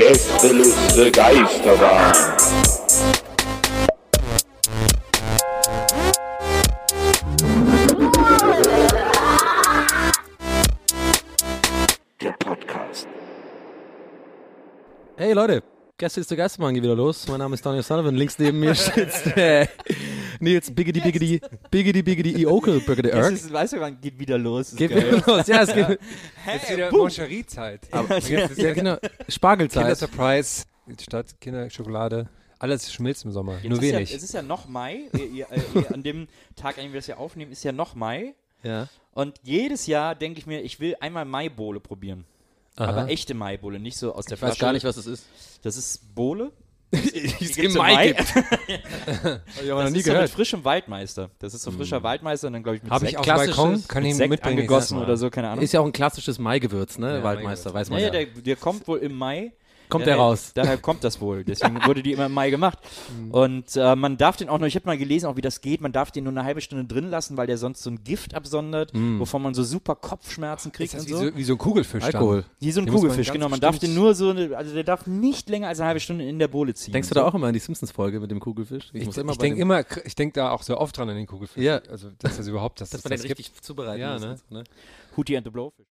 Gästeliste Geisterbahn. Der Podcast. Hey Leute, Gästeliste Geisterbahn geht wieder los. Mein Name ist Daniel Sullivan. Links neben mir sitzt Nils Biggity Okel Biggity Erk. Weißt du, wann geht wieder los? Geht wieder los. Ja, es geht. Jetzt wieder Moncherie-Zeit. Ja, genau. Spargelzeit. Kinder-Surprise statt Kinderschokolade. Alles schmilzt im Sommer, nur wenig. Es ist ja noch Mai. An dem Tag, an dem wir das hier aufnehmen, ist ja noch Mai. Ja. Und jedes Jahr denke ich mir, ich will einmal Maibowle probieren. Aha. Aber echte Maibowle, nicht so aus der Ich Flasche. weiß gar nicht, was das ist. Das ist Bowle. Die es im Mai gibt. Hab ich aber noch Das nie ist so gehört. mit frischem Waldmeister. Das ist so frischer Waldmeister und dann glaube ich mit Habe ich Sekt, auf dem Balkon, klassisches- kann mit ich Sekt mitbringen. angegossen Ja. oder so, keine Ahnung. Ist ja auch ein klassisches Maigewürz, ne? Ja, Waldmeister, weiß man Naja, ja. der kommt wohl im Mai. Kommt der raus. Daher kommt das wohl. Deswegen wurde die immer im Mai gemacht. Und man darf den auch noch, ich habe mal gelesen, auch wie das geht, man darf den nur eine halbe Stunde drin lassen, weil der sonst so ein Gift absondert, wovon man so super Kopfschmerzen kriegt Ist das und so. wie so ein Kugelfisch Alkohol. Wie so ein Den muss man Kugelfisch, ganz genau. Man darf bestimmt- den nur so, also der darf nicht länger als eine halbe Stunde in der Bohle ziehen. Denkst du da auch immer an die Simpsons-Folge mit dem Kugelfisch? Ich bei denke da auch so oft dran an den Kugelfisch. Ja. Also, dass das überhaupt, dass dass das man den gibt. richtig zubereiten Ja, muss ne? und so, ne? Hootie and the Blowfish.